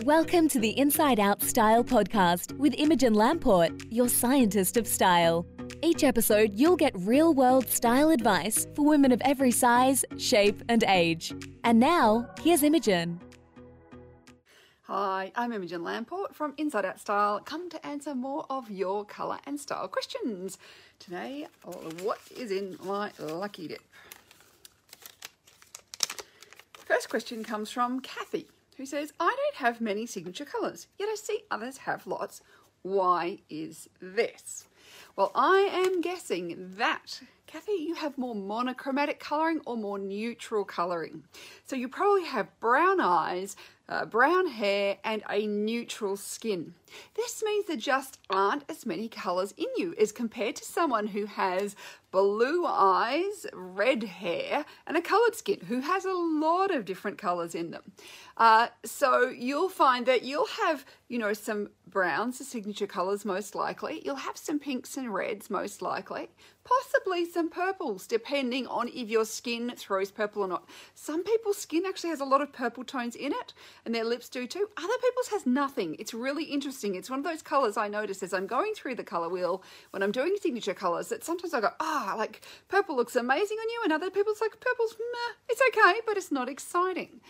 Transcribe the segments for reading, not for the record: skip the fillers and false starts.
Welcome to the Inside Out Style podcast with Imogen Lamport, your scientist of style. Each episode, you'll get real-world style advice for women of every size, shape, and age. And now, here's Imogen. Hi, I'm Imogen Lamport from Inside Out Style, come to answer more of your colour and style questions. Today, what is in my lucky dip? First question comes from Kathy, who says, I don't have many signature colours, yet I see others have lots. Why is this? Well, I am guessing that, Kathy, you have more monochromatic colouring or more neutral colouring. So you probably have brown eyes, brown hair and a neutral skin. This means there just aren't as many colours in you as compared to someone who has blue eyes, red hair and a coloured skin who has a lot of different colours in them. So you'll find that you'll have, some browns, the signature colours most likely. You'll have some pinks and reds most likely. Possibly some purples, depending on if your skin throws purple or not. Some people's skin actually has a lot of purple tones in it, and their lips do too. Other people's has nothing. It's really interesting. It's one of those colours I notice as I'm going through the colour wheel when I'm doing signature colours that sometimes I go, like purple looks amazing on you, and other people's like, purple's meh, it's okay, but it's not exciting.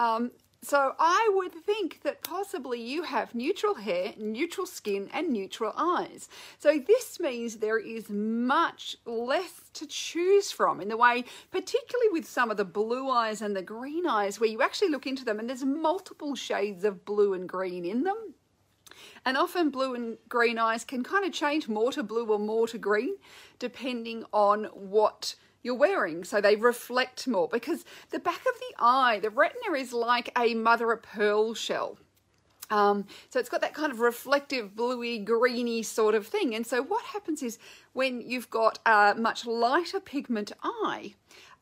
So I would think that possibly you have neutral hair, neutral skin and neutral eyes. So this means there is much less to choose from in the way, particularly with some of the blue eyes and the green eyes, where you actually look into them and there's multiple shades of blue and green in them. And often blue and green eyes can kind of change more to blue or more to green, depending on what you're wearing, so they reflect more, because the back of the eye, the retina, is like a mother of pearl shell. So it's got that kind of reflective bluey greeny sort of thing. And so what happens is when you've got a much lighter pigment eye,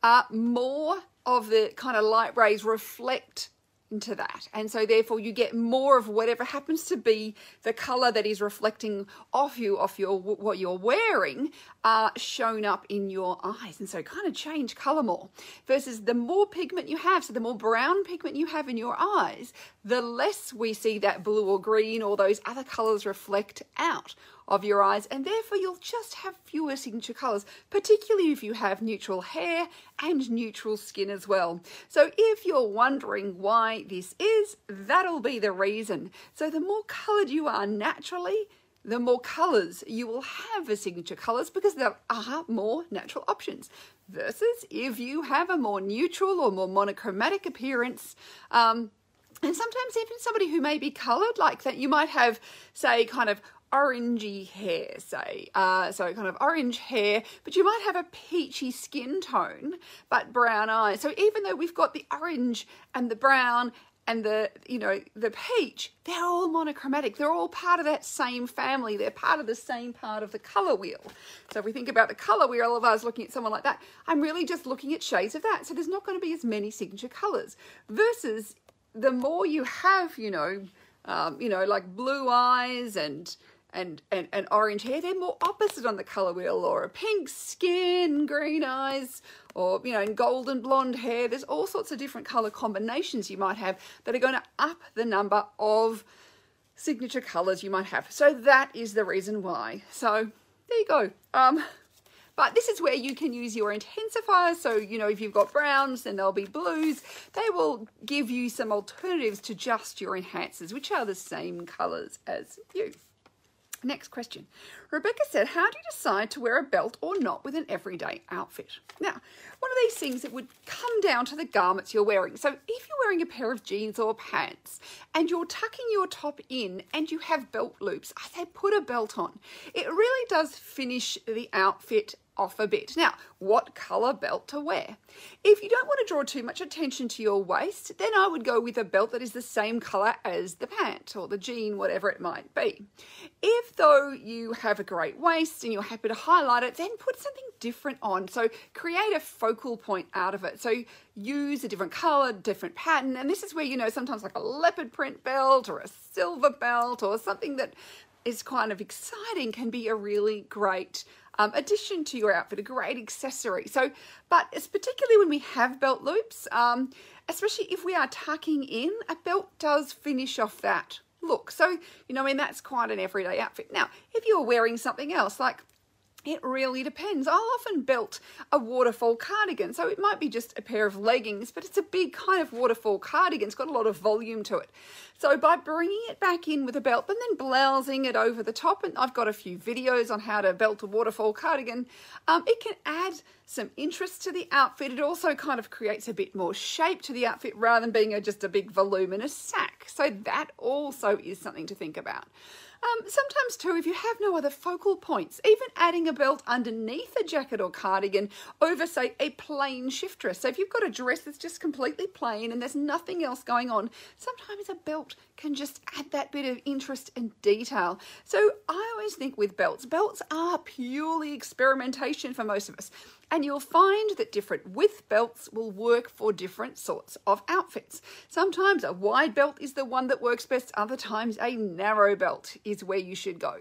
more of the kind of light rays reflect into that, and so therefore you get more of whatever happens to be the color that is reflecting off what you're wearing shown up in your eyes, and so kind of change color more. Versus the more pigment you have, so the more brown pigment you have in your eyes, the less we see that blue or green or those other colors reflect out of your eyes, and therefore you'll just have fewer signature colors, particularly if you have neutral hair and neutral skin as well. So if you're wondering why this is, that'll be the reason. So the more colored you are naturally, the more colors you will have as signature colors, because there are more natural options. Versus if you have a more neutral or more monochromatic appearance, and sometimes even somebody who may be colored like that, you might have, say, kind of orangey hair, say, so kind of orange hair, but you might have a peachy skin tone but brown eyes. So even though we've got the orange and the brown and the peach, they're all monochromatic. They're all part of that same family. They're part of the same part of the color wheel. So if we think about the color wheel of us looking at someone like that, I'm really just looking at shades of that. So there's not going to be as many signature colors. Versus the more you have, like blue eyes and orange hair, they're more opposite on the color wheel, or a pink skin, green eyes, or and golden blonde hair. There's all sorts of different color combinations you might have that are going to up the number of signature colors you might have. So that is the reason why. So there you go. But this is where you can use your intensifiers. So, if you've got browns, then there'll be blues. They will give you some alternatives to just your enhancers, which are the same colors as you. Next question. Rebecca said, how do you decide to wear a belt or not with an everyday outfit? Now, one of these things that would come down to the garments you're wearing. So if you're wearing a pair of jeans or pants and you're tucking your top in and you have belt loops, I say put a belt on. It really does finish the outfit off a bit. Now, what colour belt to wear? If you don't want to draw too much attention to your waist, then I would go with a belt that is the same colour as the pant or the jean, whatever it might be. If though you have a great waist and you're happy to highlight it, then put something different on. So create a focal point out of it. So use a different colour, different pattern, and this is where, sometimes like a leopard print belt or a silver belt or something that is kind of exciting can be a really great addition to your outfit, a great accessory. So, but it's particularly when we have belt loops, especially if we are tucking in, a belt does finish off that look. So, that's quite an everyday outfit. Now, if you're wearing something else, like, it really depends. I'll often belt a waterfall cardigan. So it might be just a pair of leggings, but it's a big kind of waterfall cardigan. It's got a lot of volume to it. So by bringing it back in with a belt, but then blousing it over the top, and I've got a few videos on how to belt a waterfall cardigan, it can add some interest to the outfit. It also kind of creates a bit more shape to the outfit rather than being just a big voluminous sack. So that also is something to think about. Sometimes too, if you have no other focal points, even adding a belt underneath a jacket or cardigan over, say, a plain shift dress. So if you've got a dress that's just completely plain and there's nothing else going on, sometimes a belt can just add that bit of interest and detail. So I always think with belts are purely experimentation for most of us. And you'll find that different width belts will work for different sorts of outfits. Sometimes a wide belt is the one that works best. Other times a narrow belt is where you should go.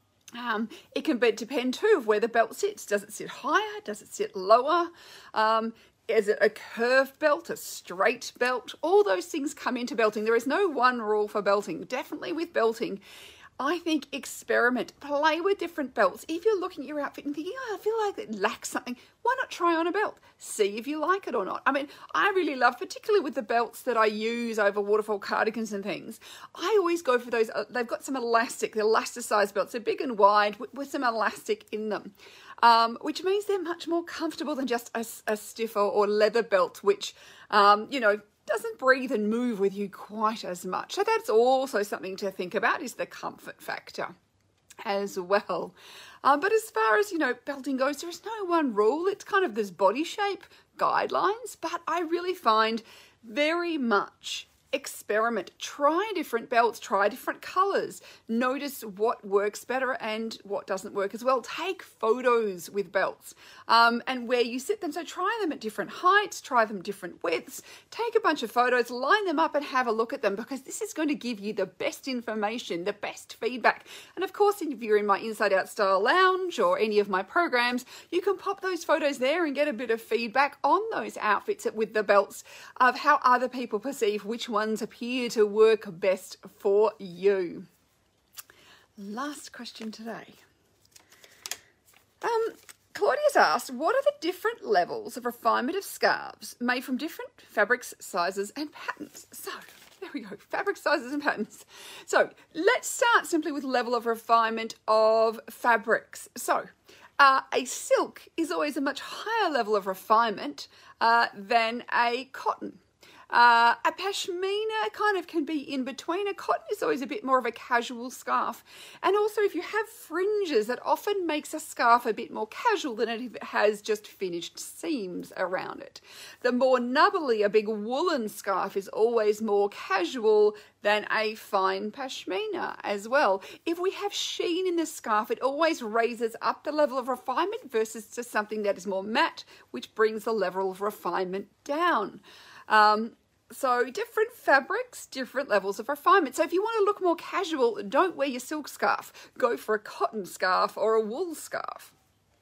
It can depend too of where the belt sits. Does it sit higher? Does it sit lower? Is it a curved belt, a straight belt? All those things come into belting. There is no one rule for belting. Definitely with belting, I think experiment, play with different belts. If you're looking at your outfit and thinking, I feel like it lacks something, why not try on a belt? See if you like it or not. I mean, I really love, particularly with the belts that I use over waterfall cardigans and things, I always go for those. They've got some elastic, the elasticized belts. They're big and wide with some elastic in them, which means they're much more comfortable than just a stiffer or leather belt, which, doesn't breathe and move with you quite as much. So that's also something to think about, is the comfort factor as well. But as far as, belting goes, there is no one rule. It's kind of this body shape guidelines, but I really find very much experiment, try different belts, try different colors, notice what works better and what doesn't work as well. Take photos with belts and where you sit them. So try them at different heights, try them different widths, take a bunch of photos, line them up and have a look at them, because this is going to give you the best information, the best feedback. And of course, if you're in my Inside Out Style Lounge or any of my programs, you can pop those photos there and get a bit of feedback on those outfits with the belts of how other people perceive which ones appear to work best for you. Last question today. Claudia's asked, what are the different levels of refinement of scarves made from different fabrics, sizes and patterns? So there we go, fabric, sizes and patterns. So let's start simply with level of refinement of fabrics. So a silk is always a much higher level of refinement than a cotton. A pashmina kind of can be in between. A cotton is always a bit more of a casual scarf. And also if you have fringes, that often makes a scarf a bit more casual than if it has just finished seams around it. The more nubbly a big woolen scarf is always more casual than a fine pashmina as well. If we have sheen in the scarf, it always raises up the level of refinement versus to something that is more matte, which brings the level of refinement down. So different fabrics, different levels of refinement. So if you want to look more casual, don't wear your silk scarf. Go for a cotton scarf or a wool scarf.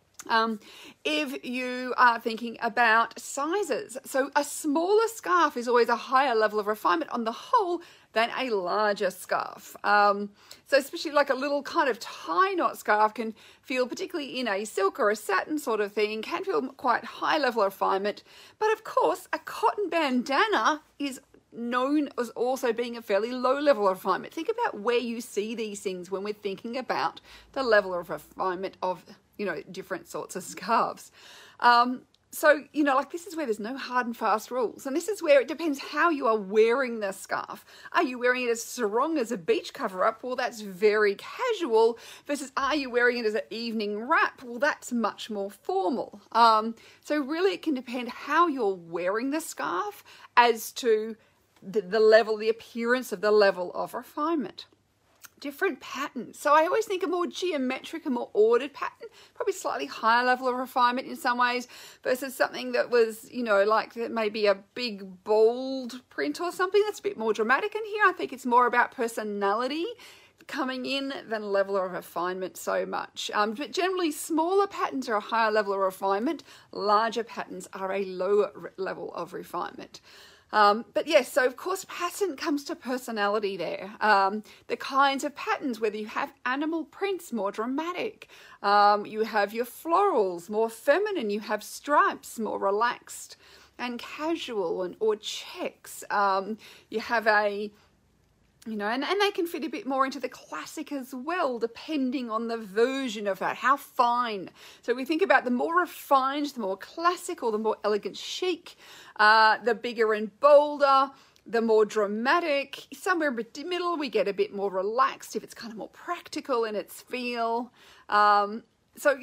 If you are thinking about sizes, so a smaller scarf is always a higher level of refinement on the whole than a larger scarf. So especially like a little kind of tie knot scarf can feel, particularly in a silk or a satin sort of thing, can feel quite high level of refinement. But of course, a cotton bandana is known as also being a fairly low level of refinement. Think about where you see these things when we're thinking about the level of refinement of, different sorts of scarves. So, like this is where there's no hard and fast rules. And this is where it depends how you are wearing the scarf. Are you wearing it as sarong as a beach cover-up? Well, that's very casual. Versus are you wearing it as an evening wrap? Well, that's much more formal. So really it can depend how you're wearing the scarf as to the level, the appearance of the level of refinement. Different patterns. So I always think a more geometric, a more ordered pattern, probably slightly higher level of refinement in some ways versus something that was, like maybe a big bold print or something that's a bit more dramatic. And here I think it's more about personality coming in than level of refinement so much. But generally smaller patterns are a higher level of refinement, larger patterns are a lower level of refinement. But yes, so of course pattern comes to personality there. The kinds of patterns, whether you have animal prints, more dramatic. You have your florals, more feminine. You have stripes, more relaxed and casual, or checks. You have and they can fit a bit more into the classic as well, depending on the version of that, how fine. So we think about the more refined, the more classic, or the more elegant chic, the bigger and bolder, the more dramatic. Somewhere in the middle, we get a bit more relaxed if it's kind of more practical in its feel. So,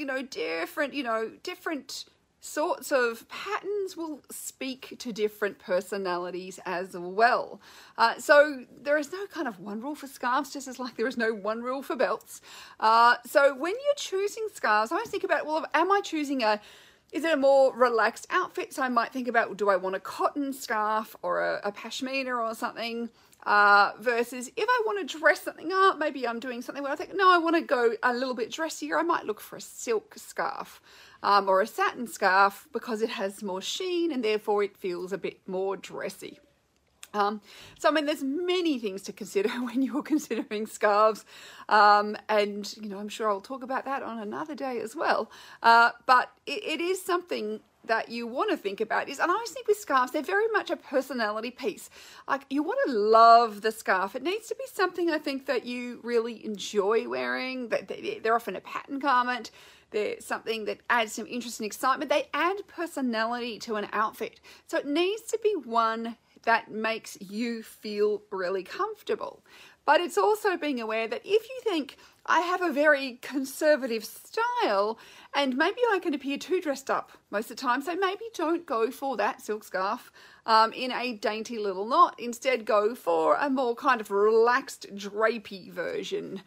different sorts of patterns will speak to different personalities as well. So there is no kind of one rule for scarves, just as like there is no one rule for belts. So when you're choosing scarves, I always think about, well, am I choosing is it a more relaxed outfit? So I might think about, do I want a cotton scarf or a pashmina or something? Versus if I want to dress something up, maybe I'm doing something where I think, no, I want to go a little bit dressier. I might look for a silk scarf or a satin scarf because it has more sheen and therefore it feels a bit more dressy. So, there's many things to consider when you're considering scarves. And, I'm sure I'll talk about that on another day as well. But it is something that you want to think about and I always think with scarves, they're very much a personality piece. Like, you want to love the scarf. It needs to be something I think that you really enjoy wearing. They're often a pattern garment. They're something that adds some interest and excitement. They add personality to an outfit. So it needs to be one that makes you feel really comfortable. But it's also being aware that if you think, I have a very conservative style and maybe I can appear too dressed up most of the time, so maybe don't go for that silk scarf in a dainty little knot. Instead, go for a more kind of relaxed drapey version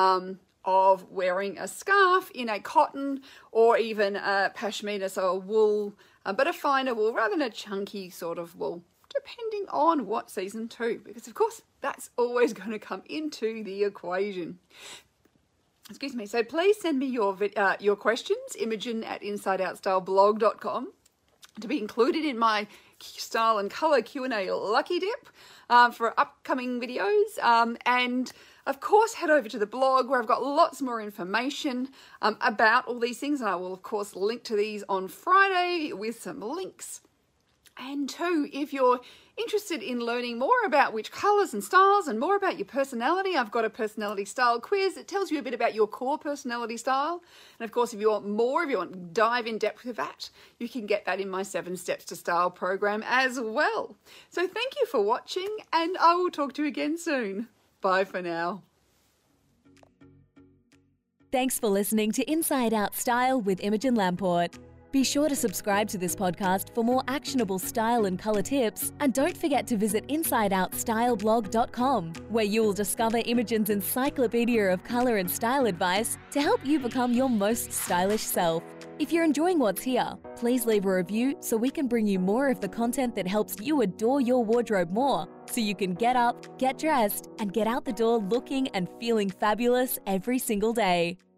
of wearing a scarf in a cotton or even a pashmina, so a wool, but a finer wool rather than a chunky sort of wool, depending on what season too, because of course that's always going to come into the equation. Excuse me. So please send me your questions, imogen@insideoutstyleblog.com, to be included in my style and colour Q&A lucky dip for upcoming videos. And of course, head over to the blog where I've got lots more information about all these things. And I will, of course, link to these on Friday with some links. And two, if you're interested in learning more about which colours and styles and more about your personality, I've got a personality style quiz that tells you a bit about your core personality style. And of course, if you want more, if you want to dive in depth with that, you can get that in my 7 Steps to Style program as well. So thank you for watching and I will talk to you again soon. Bye for now. Thanks for listening to Inside Out Style with Imogen Lamport. Be sure to subscribe to this podcast for more actionable style and colour tips, and don't forget to visit InsideOutStyleBlog.com, where you will discover Imogen's encyclopedia of colour and style advice to help you become your most stylish self. If you're enjoying what's here, please leave a review so we can bring you more of the content that helps you adore your wardrobe more, so you can get up, get dressed, and get out the door looking and feeling fabulous every single day.